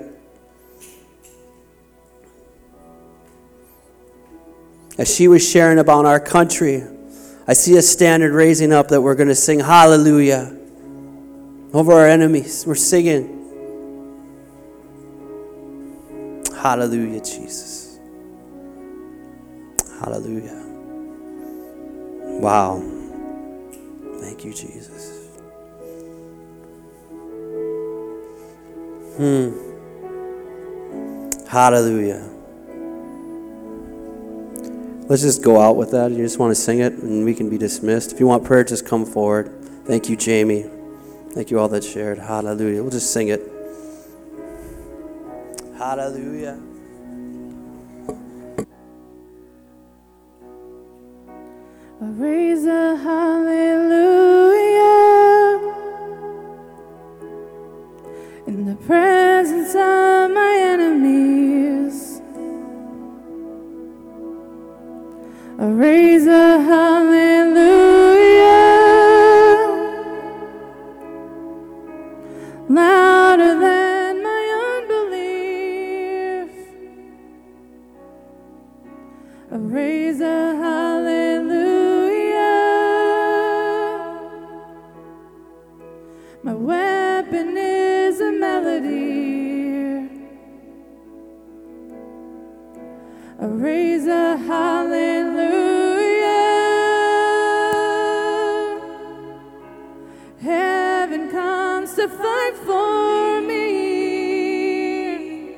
As she was sharing about our country, I see a standard raising up that we're going to sing hallelujah over our enemies. We're singing hallelujah, Jesus. Hallelujah. Wow. Thank you, Jesus. Hmm. Hallelujah. Let's just go out with that. You just want to sing it, and we can be dismissed. If you want prayer, just come forward. Thank you, Jamie. Thank you all that shared. Hallelujah. We'll just sing it. Hallelujah. I raise a hallelujah in the presence of my enemies. I raise a hallelujah louder than my unbelief. I raise a hallelujah. My weapon is a melody. I raise a hallelujah. Heaven comes to fight for me,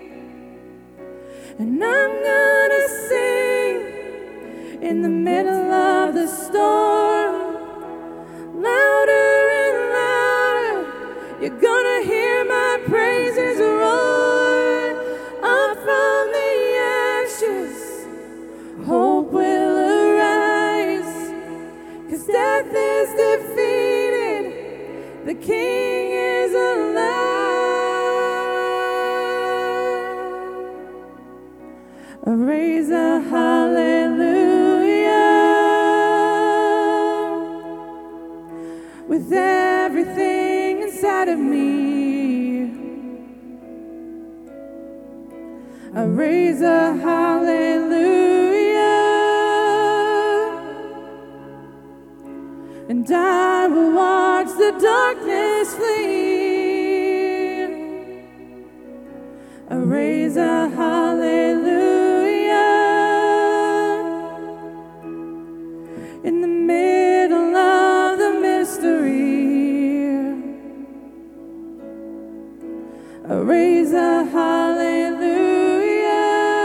and I'm gonna sing in the middle of the storm, louder and louder. You're gonna hear my praises roar up from the ashes. Hope will arise, 'cause death is defeated. The King is alive. I raise a hallelujah with everything inside of me. I raise a hallelujah, and I will watch the darkness flee. I raise a hallelujah in the middle of the mystery. I raise a hallelujah.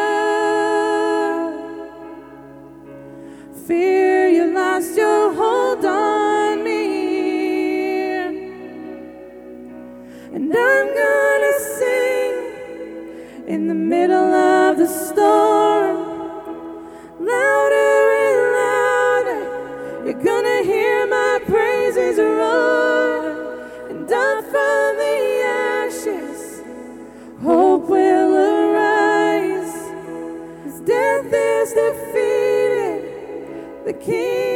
Fear, you lost your hold on me, and I'm gonna sing in the middle of the storm, louder and louder. You're gonna hear my praises roar, and up from the ashes, hope will arise. 'Cause death is defeated. The King